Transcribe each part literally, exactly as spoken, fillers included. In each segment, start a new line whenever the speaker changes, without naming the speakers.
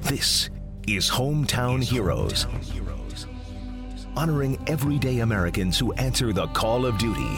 This is Hometown Heroes, honoring everyday Americans who answer the call of duty.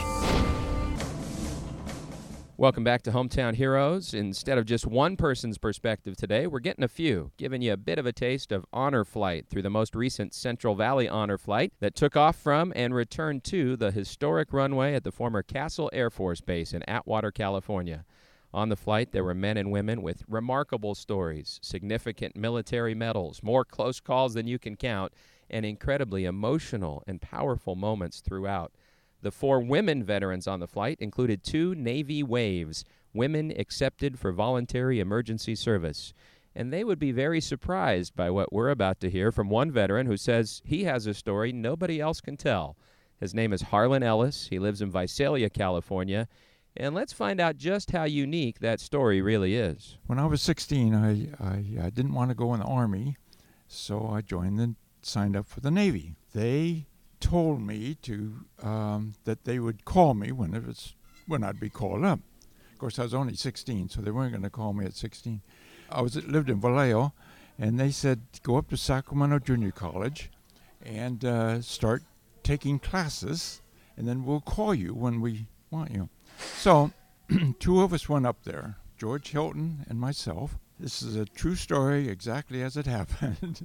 Welcome back to Hometown Heroes. Instead of just one person's perspective today, we're getting a few, giving you a bit of a taste of honor flight through the most recent Central Valley honor flight that took off from and returned to the historic runway at the former Castle Air Force Base in Atwater, California. On the flight, there were men and women with remarkable stories, significant military medals, more close calls than you can count, and incredibly emotional and powerful moments throughout. The four women veterans on the flight included two Navy WAVES, women accepted for voluntary emergency service. And they would be very surprised by what we're about to hear from one veteran who says he has a story nobody else can tell. His name is Harlan Ellis. He lives in Visalia, California. And let's find out just how unique that story really is.
When I was sixteen, I, I, I didn't want to go in the Army, so I joined and signed up for the Navy. They told me to um, that they would call me when it was when I'd be called up. Of course, I was only sixteen, so they weren't going to call me at sixteen. I was lived in Vallejo, and they said go up to Sacramento Junior College and uh, start taking classes, and then we'll call you when we want you. So two of us went up there, George Hilton and myself. This is a true story, exactly as it happened.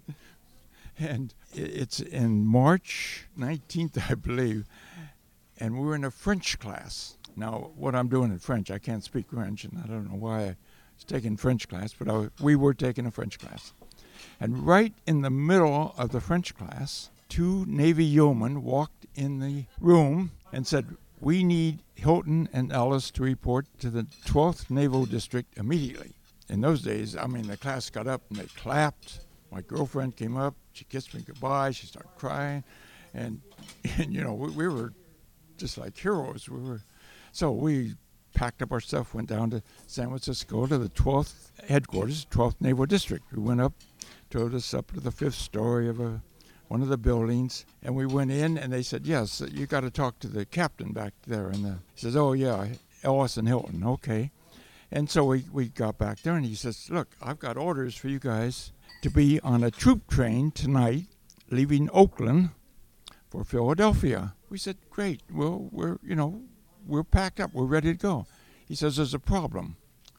And it's in March nineteenth, I believe, and we were in a French class. Now, what I'm doing in French, I can't speak French, and I don't know why I was taking French class, but I, we were taking a French class. And right in the middle of the French class, two Navy yeomen walked in the room and said, "We need Hilton and Ellis to report to the twelfth Naval District immediately." In those days, I mean, the class got up and they clapped. My girlfriend came up, she kissed me goodbye, she started crying, and, and you know, we, we were just like heroes. We were, so we packed up our stuff, went down to San Francisco to the twelfth headquarters, twelfth Naval District. We went up, told us up to the fifth story of a, one of the buildings, and we went in, and they said, "Yes, you got to talk to the captain back there." And the, he says, "Oh, yeah, Ellis and Hilton, okay." And so we, we got back there, and he says, "Look, I've got orders for you guys to be on a troop train tonight, leaving Oakland for Philadelphia." We said, "Great. Well, we're, you know, we're packed up. We're ready to go." He says, "There's a problem.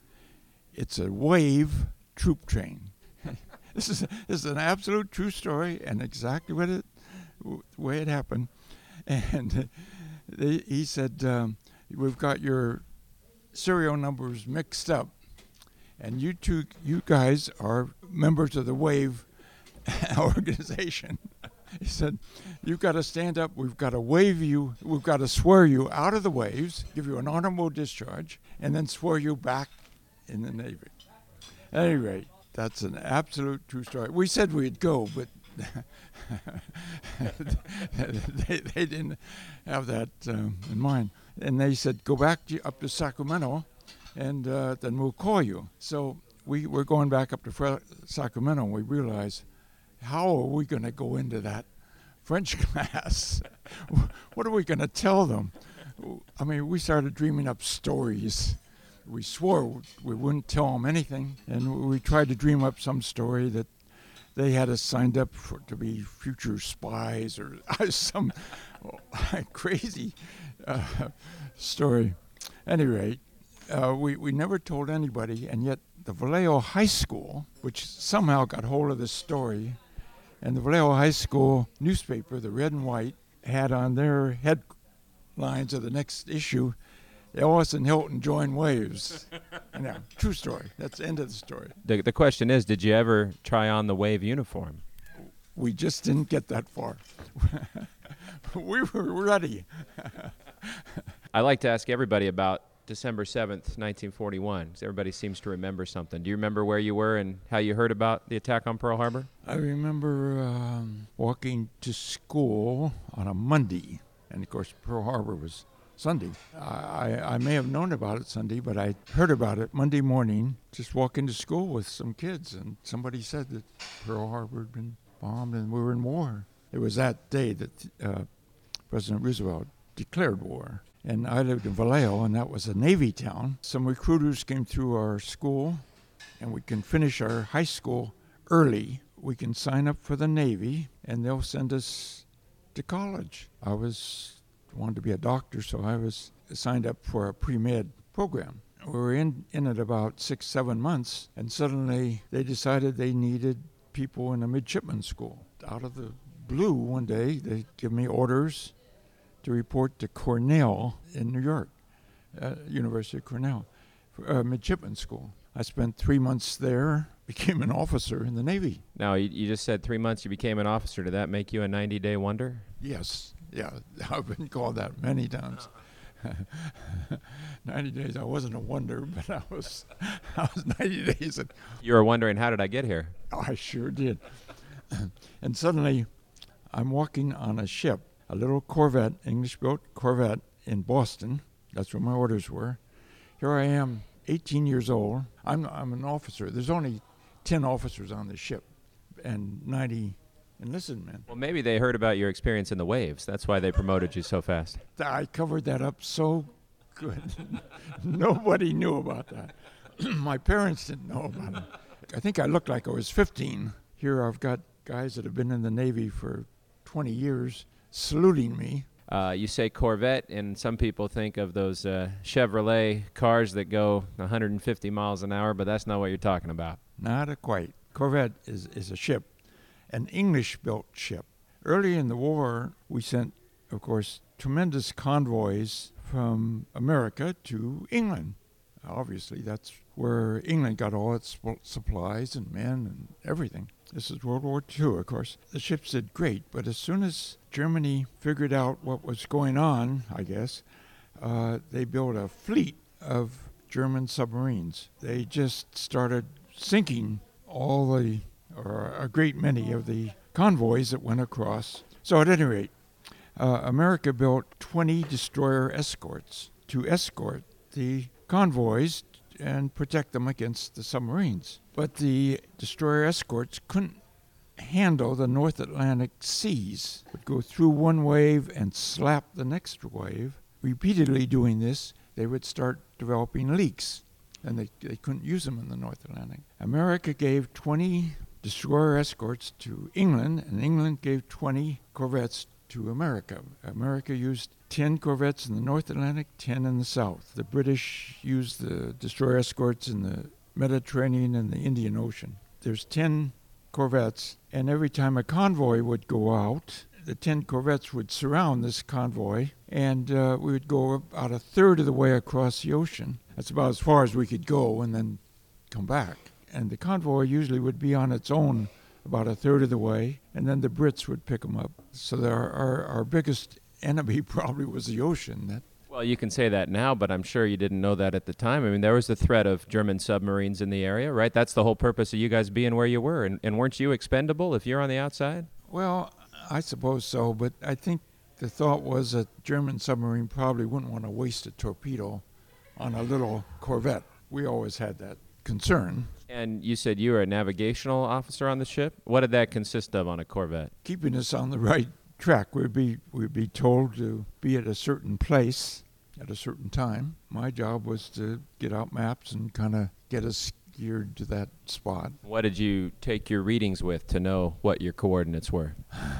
It's a WAVE troop train." This is this is an absolute true story and exactly what it, the way it happened. And they, he said, um, "We've got your serial numbers mixed up. And you two, you guys are members of the WAVE organization." He said, "You've got to stand up. We've got to wave you. We've got to swear you out of the WAVES, give you an honorable discharge, and then swear you back in the Navy." At any rate, that's an absolute true story. We said we'd go, but they, they didn't have that um, in mind. And they said, "Go back to, up to Sacramento, and uh, then we'll call you." So we were going back up to Fre- Sacramento, and we realized, how are we going to go into that French class? What are we going to tell them? I mean, we started dreaming up stories. We swore we wouldn't tell them anything, and we tried to dream up some story that they had us signed up for to be future spies or some crazy uh, story. At any rate, uh, we, we never told anybody, and yet the Vallejo High School, which somehow got hold of this story, and the Vallejo High School newspaper, the Red and White, had on their headlines of the next issue, "Ellis and Hilton join WAVES." Yeah, true story. That's the end of the story.
The, the question is, did you ever try on the WAVE uniform?
We just didn't get that far. We were ready.
I like to ask everybody about December seventh, nineteen forty-one, because everybody seems to remember something. Do you remember where you were and how you heard about the attack on Pearl Harbor?
I remember um, walking to school on a Monday, and of course Pearl Harbor was Sunday. I, I may have known about it Sunday, but I heard about it Monday morning, just walking to school with some kids, and somebody said that Pearl Harbor had been bombed and we were in war. It was that day that uh, President Roosevelt declared war. And I lived in Vallejo, and that was a Navy town. Some recruiters came through our school, and we can finish our high school early, we can sign up for the Navy, and they'll send us to college. I was wanted to be a doctor, so I was signed up for a pre-med program. We were in, in it about six, seven months, and suddenly they decided they needed people in a midshipman school. Out of the blue, one day, they give me orders to report to Cornell in New York, uh, University of Cornell, for a midshipman school. I spent three months there, became an officer in the Navy.
Now, you, you just said three months you became an officer. Did that make you a ninety-day wonder?
Yes, yeah, I've been called that many times. ninety days, I wasn't a wonder, but I was I was ninety days. And
You were wondering, how did I get here?
I sure did. And suddenly, I'm walking on a ship, a little Corvette, English-built Corvette in Boston. That's where my orders were. Here I am, eighteen years old. I'm I'm an officer. There's only ten officers on the ship, and ninety enlisted men.
Well, maybe they heard about your experience in the waves. That's why they promoted you so fast.
I covered that up so good. Nobody knew about that. My parents didn't know about it. I think I looked like I was fifteen. Here I've got guys that have been in the Navy for twenty years saluting me.
Uh, you say Corvette, and some people think of those uh, Chevrolet cars that go one hundred fifty miles an hour, but that's not what you're talking about.
Not a quite. Corvette is, is a ship, an English-built ship. Early in the war, we sent, of course, tremendous convoys from America to England. Obviously, that's where England got all its supplies and men and everything. This is World War Two, of course. The ships did great, but as soon as Germany figured out what was going on, I guess, uh, they built a fleet of German submarines. They just started sinking all the, or a great many of the convoys that went across. So at any rate, uh, America built twenty destroyer escorts to escort the convoys and protect them against the submarines. But the destroyer escorts couldn't handle the North Atlantic seas. Would go through one wave and slap the next wave. Repeatedly doing this, they would start developing leaks, and they, they couldn't use them in the North Atlantic. America gave twenty destroyer escorts to England, and England gave twenty corvettes to America. America used ten corvettes in the North Atlantic, ten in the South. The British used the destroyer escorts in the Mediterranean and the Indian Ocean. There's ten corvettes, and every time a convoy would go out, the ten corvettes would surround this convoy, and uh, we would go about a third of the way across the ocean. That's about as far as we could go and then come back. And the convoy usually would be on its own about a third of the way, and then the Brits would pick them up. So our, our, our biggest enemy probably was the ocean. That
Well, you can say that now, but I'm sure you didn't know that at the time. I mean, there was the threat of German submarines in the area, right? That's the whole purpose of you guys being where you were. And, and weren't you expendable if you're on the outside?
Well, I suppose so, but I think the thought was that German submarine probably wouldn't want to waste a torpedo on a little corvette. We always had that concern.
And you said you were a navigational officer on the ship. What did that consist of on a corvette?
Keeping us on the right track. We'd be, we'd be told to be at a certain place at a certain time. My job was to get out maps and kind of get us geared to that spot.
What did you take your readings with to know what your coordinates were?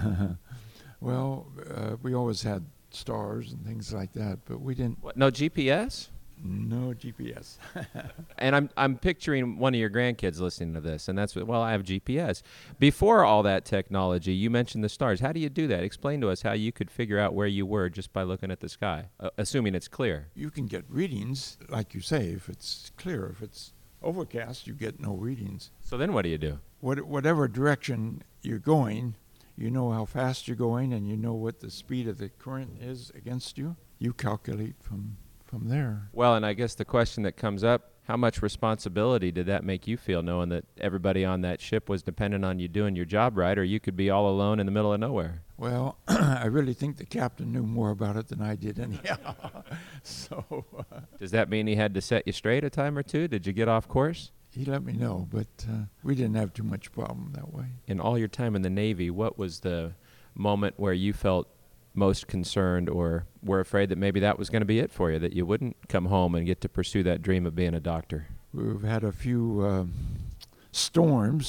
Well, uh, we always had stars and things like that, but we didn't.
What, no G P S?
No G P S.
And I'm I'm picturing one of your grandkids listening to this, and that's what, well, I have G P S. Before all that technology, you mentioned the stars. How do you do that? Explain to us how you could figure out where you were just by looking at the sky, uh, assuming it's clear.
You can get readings, like you say, if it's clear. If it's overcast, you get no readings.
So then what do you do?
What, whatever direction you're going, you know how fast you're going, and you know what the speed of the current is against you. You calculate from from there.
Well, and I guess the question that comes up, how much responsibility did that make you feel, knowing that everybody on that ship was dependent on you doing your job right, or you could be all alone in the middle of nowhere?
Well, I really think the captain knew more about it than I did anyhow. so uh,
Does that mean he had to set you straight a time or two? Did you get off course?
he let me know, but uh, we didn't have too much problem that way.
In all your time in the Navy, what was the moment where you felt most concerned or were afraid that maybe that was going to be it for you, that you wouldn't come home and get to pursue that dream of being a doctor?
We've had a few um, storms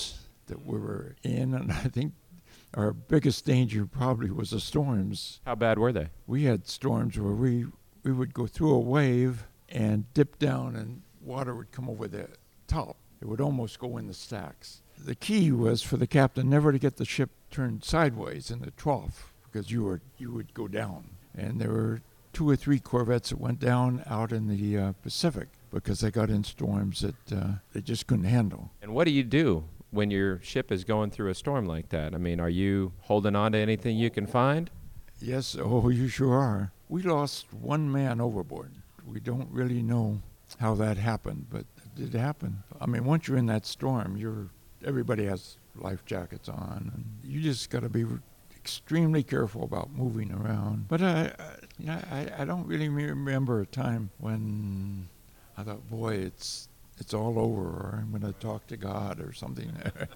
that we were in, and I think our biggest danger probably was the storms.
How bad were they?
We had storms where we, we would go through a wave and dip down, and water would come over the top. It would almost go in the stacks. The key was for the captain never to get the ship turned sideways in the trough, because you were you would go down. And there were two or three corvettes that went down out in the uh, Pacific because they got in storms that uh, they just couldn't handle.
And what do you do when your ship is going through a storm like that? I mean, are you holding on to anything you can find?
Yes, oh, you sure are. We lost one man overboard. We don't really know how that happened, but it did happen. I mean, once you're in that storm, you're everybody has life jackets on, and you just got to be extremely careful about moving around. But I, I, I, I don't really remember a time when I thought, boy, it's it's all over, or I'm going to talk to God or something.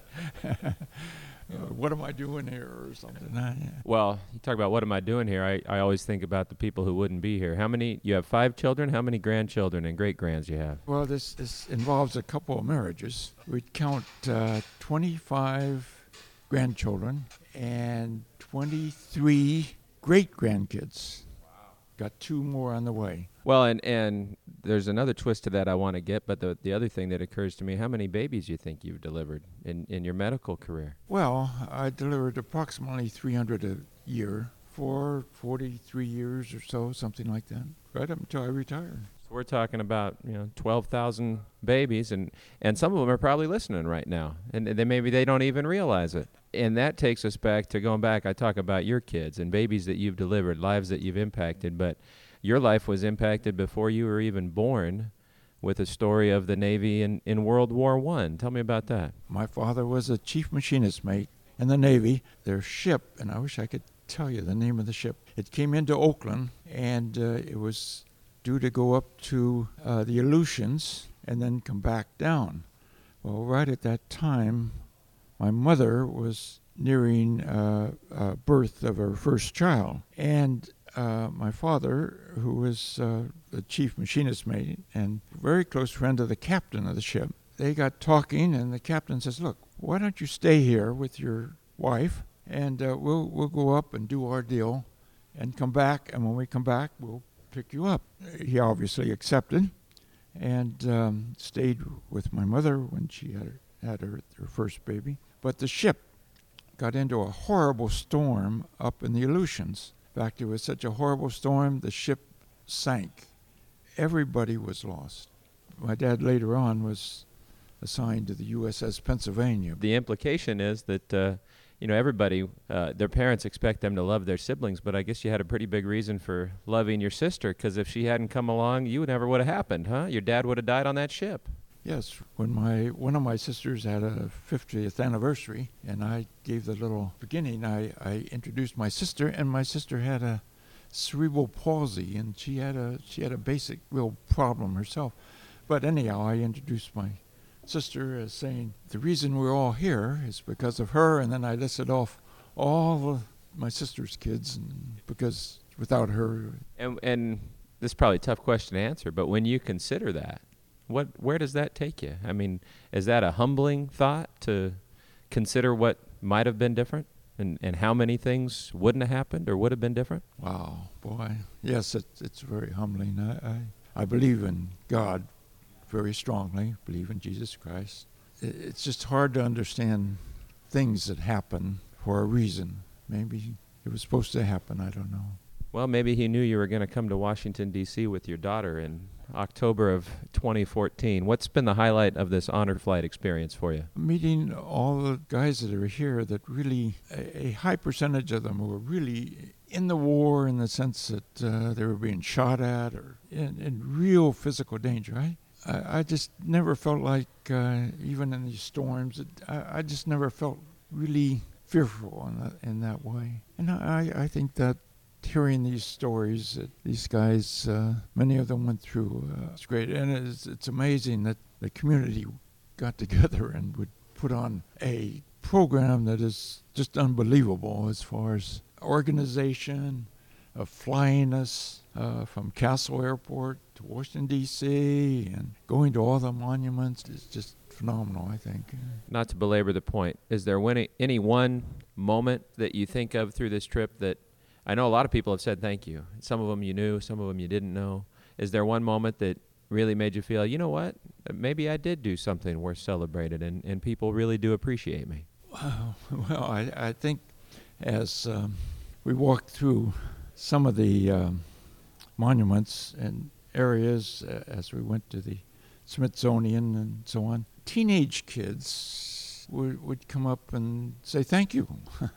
Uh, what am I doing here or something? Uh, yeah.
Well, you talk about what am I doing here. I, I always think about the people who wouldn't be here. How many, you have five children? How many grandchildren and great-grands you have?
Well, this, this involves a couple of marriages. We'd count uh, twenty-five grandchildren and twenty-three great-grandkids. Got two more on the way.
Well, and, and there's another twist to that I want to get, but the the other thing that occurs to me, how many babies you think you've delivered in, in your medical career?
Well, I delivered approximately three hundred a year for forty-three years or so, something like that, right up until I retired.
So we're talking about, you know, twelve thousand babies, and, and some of them are probably listening right now, and they maybe they don't even realize it. And that takes us back to going back, I talk about your kids and babies that you've delivered, lives that you've impacted, but your life was impacted before you were even born with a story of the Navy in, in World War One. Tell me about that.
My father was a chief machinist mate in the Navy. Their ship, and I wish I could tell you the name of the ship, it came into Oakland, and uh, it was due to go up to uh, the Aleutians and then come back down. Well, right at that time, my mother was nearing uh, uh, birth of her first child, and uh, my father, who was uh, the chief machinist mate and very close friend of the captain of the ship, they got talking, and the captain says, "Look, why don't you stay here with your wife, and uh, we'll we'll go up and do our deal, and come back, and when we come back, we'll pick you up." He obviously accepted, and um, stayed with my mother when she had her, had her, her first baby. But the ship got into a horrible storm up in the Aleutians. In fact, it was such a horrible storm, the ship sank. Everybody was lost. My dad later on was assigned to the U S S Pennsylvania.
The implication is that, uh, you know, everybody, uh, their parents expect them to love their siblings, but I guess you had a pretty big reason for loving your sister, because if she hadn't come along, you never would have happened, huh? Your dad would have died on that ship.
Yes, when my one of my sisters had a fiftieth anniversary, and I gave the little beginning, I, I introduced my sister, and my sister had a cerebral palsy, and she had a she had a basic real problem herself. But anyhow, I introduced my sister as saying, the reason we're all here is because of her, and then I listed off all of my sister's kids, and because without her...
And, and this is probably a tough question to answer, but when you consider that, What, where does that take you? I mean, is that a humbling thought to consider what might have been different, and, and how many things wouldn't have happened or would have been different?
Wow, boy. Yes, it, it's very humbling. I, I, I believe in God very strongly, believe in Jesus Christ. It, it's just hard to understand things that happen for a reason. Maybe it was supposed to happen, I don't know.
Well, maybe he knew you were going to come to Washington, D C with your daughter in October of twenty fourteen. What's been the highlight of this honor flight experience for you?
Meeting all the guys that are here that really, a, a high percentage of them were really in the war in the sense that uh, they were being shot at or in, in real physical danger. I, I, I just never felt like, uh, even in these storms, it, I, I just never felt really fearful in that, in that way. And I, I think that hearing these stories that these guys, uh, many of them went through, uh, it's great. And it's, it's amazing that the community got together and would put on a program that is just unbelievable as far as organization, of flying us uh, from Castle Airport to Washington, D C, and going to all the monuments. It's just phenomenal, I think.
Not to belabor the point, is there any, any one moment that you think of through this trip that, I know a lot of people have said thank you. Some of them you knew, some of them you didn't know. Is there one moment that really made you feel, you know what, maybe I did do something worth celebrating, and, and people really do appreciate me?
Wow. Well, I, I think as um, we walked through some of the um, monuments and areas, uh, as we went to the Smithsonian and so on, teenage kids would, would come up and say thank you.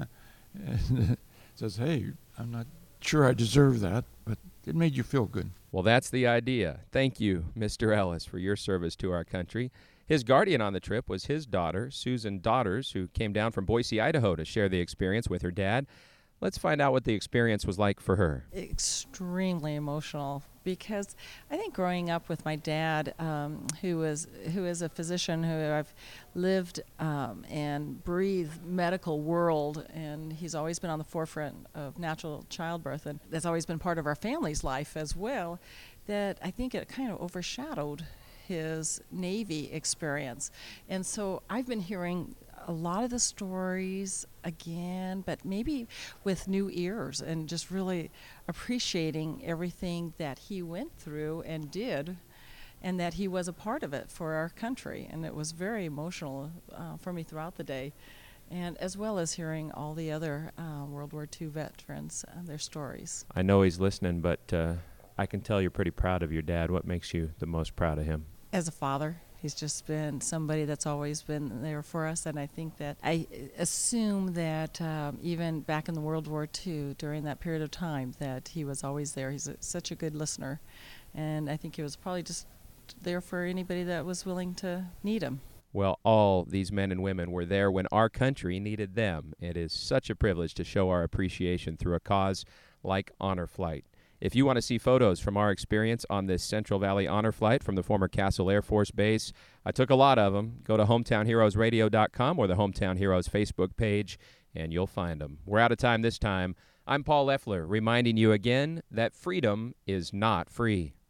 And says, hey, I'm not sure I deserve that, but it made you feel good.
Well, that's the idea. Thank you, Mister Ellis, for your service to our country. His guardian on the trip was his daughter, Susan Daughters, who came down from Boise, Idaho to share the experience with her dad. Let's find out what the experience was like for her.
Extremely emotional, because I think growing up with my dad, um, who was who is a physician who I've lived um, and breathed medical world, and he's always been on the forefront of natural childbirth, and that's always been part of our family's life as well, that I think it kind of overshadowed his Navy experience. And so I've been hearing a lot of the stories again, but maybe with new ears, and just really appreciating everything that he went through and did, and that he was a part of it for our country. And it was very emotional uh, for me throughout the day, and as well as hearing all the other uh, World War Two veterans and their stories.
I know he's listening, but uh, I can tell you're pretty proud of your dad. What makes you the most proud of him?
As a father. He's just been somebody that's always been there for us, and I think that I assume that um, even back in the World War Two, during that period of time, that he was always there. He's a, such a good listener, and I think he was probably just there for anybody that was willing to need him.
Well, all these men and women were there when our country needed them. It is such a privilege to show our appreciation through a cause like Honor Flight. If you want to see photos from our experience on this Central Valley Honor Flight from the former Castle Air Force Base, I took a lot of them. Go to hometown heroes radio dot com or the Hometown Heroes Facebook page, and you'll find them. We're out of time this time. I'm Paul Leffler, reminding you again that freedom is not free.